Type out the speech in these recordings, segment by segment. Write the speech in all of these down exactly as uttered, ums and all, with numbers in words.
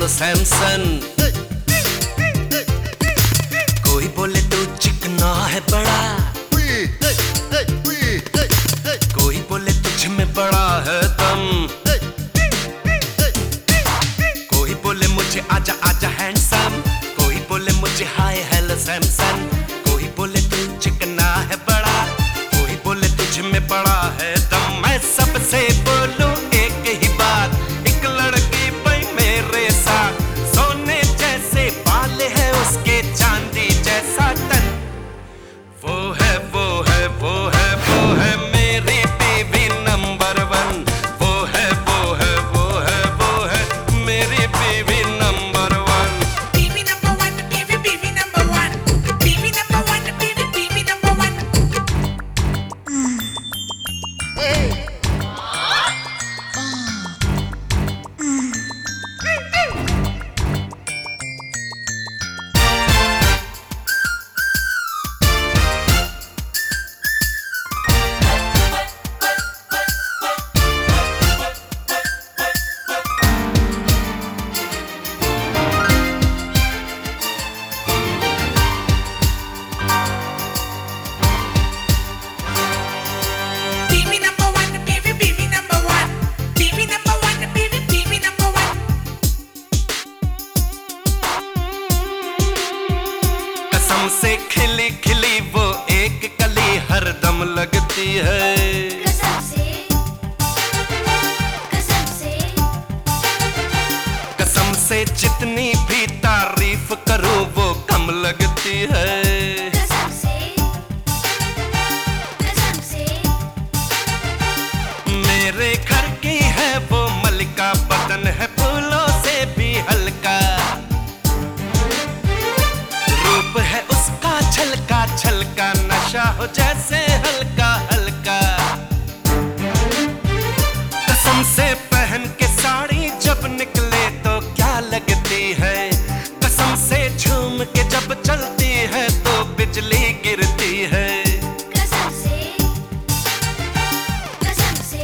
सैमसन। कोई बोले तू चिकना है बड़ा, कोई बोले तुझ में बड़ा है दम, कोई बोले मुझे आजा आजा हैंडसम, कोई बोले मुझे हाय हेलो सैमसन। कोई बोले तू चिकना है बड़ा, कोई बोले तुझ में बड़ा है दम। मैं सबसे बोलूं एक ही बात, एक लड़की भाई मेरे साथ, सोने जैसे बाल है उसके चांदी जैसा तन, वो है वो है वो है वो है मेरी बीवी नंबर वन। वो है वो है वो है वो है मेरी बीवी number one. Baby number one, baby, baby number one. Baby number one, baby, baby number one. Baby number one, baby, baby number one. Baby number one, baby, baby number one. कसम से खिली खिली वो एक कली हरदम लगती है, कसम से कसम से कसम से जितनी भी तारीफ करूं वो कम लगती है। कसम से कसम से मेरे घर की है वो मलिका, बदन है फूलों से भी हल्का, रूप है उसका छलका छलका, नशा हो जैसे हल्का हल्का। कसम से पहन के साड़ी जब निकले तो क्या लगती है, कसम से झूम के जब चलती है तो बिजली गिरती है। कसम से कसम से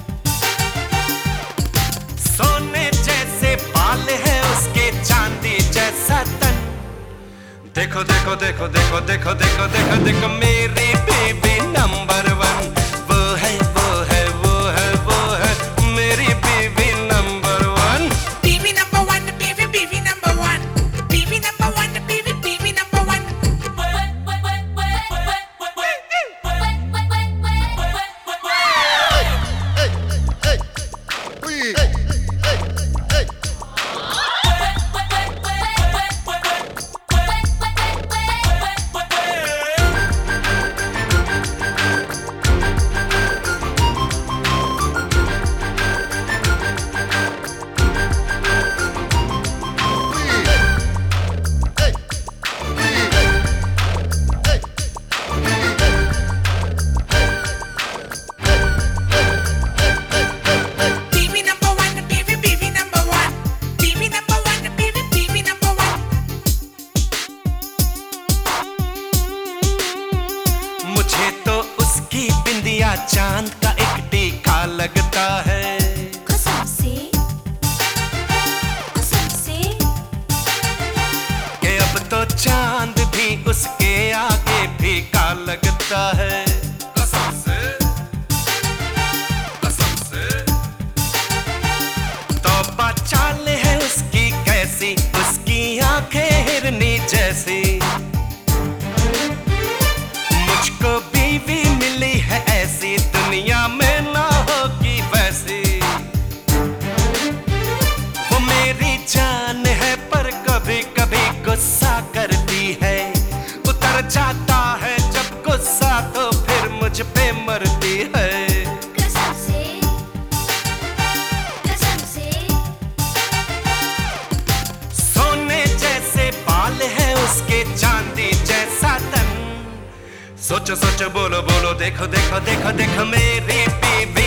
सोने जैसे बाल है उसके चांदी जैसा तन, देखो देखो देखो देखो देखो देखो देखो देखो मेरी बीबी नंबर वन। वो है वो है वो है वो है मेरी बीबी number one. Baby number one, baby, baby number one. Baby number one, baby, baby number one. Baby number one, baby, baby number one. Baby number one, baby, baby number one. मुझे तो उसकी बिंदिया चांद का एक टीका लगता है, कसम से कसम से कि अब तो चांद भी उसके आगे फीका लगता है। कसम से कसम से तौबा चाल है उसकी कैसी, उसकी आंखें हिरनी जैसी, मुझको बीवी मिली है ऐसी, दुनिया में ना होगी वैसी। वो मेरी जान है पर कभी कभी गुस्सा करती है, उतर जाता है जब गुस्सा तो फिर मुझ पे मरती है। कसम से कसम से सोने जैसे बाल है उसके चांदी जैसा तन, सोचो सोचो बोलो बोलो देखो देखो देखो देखो मेरी बीवी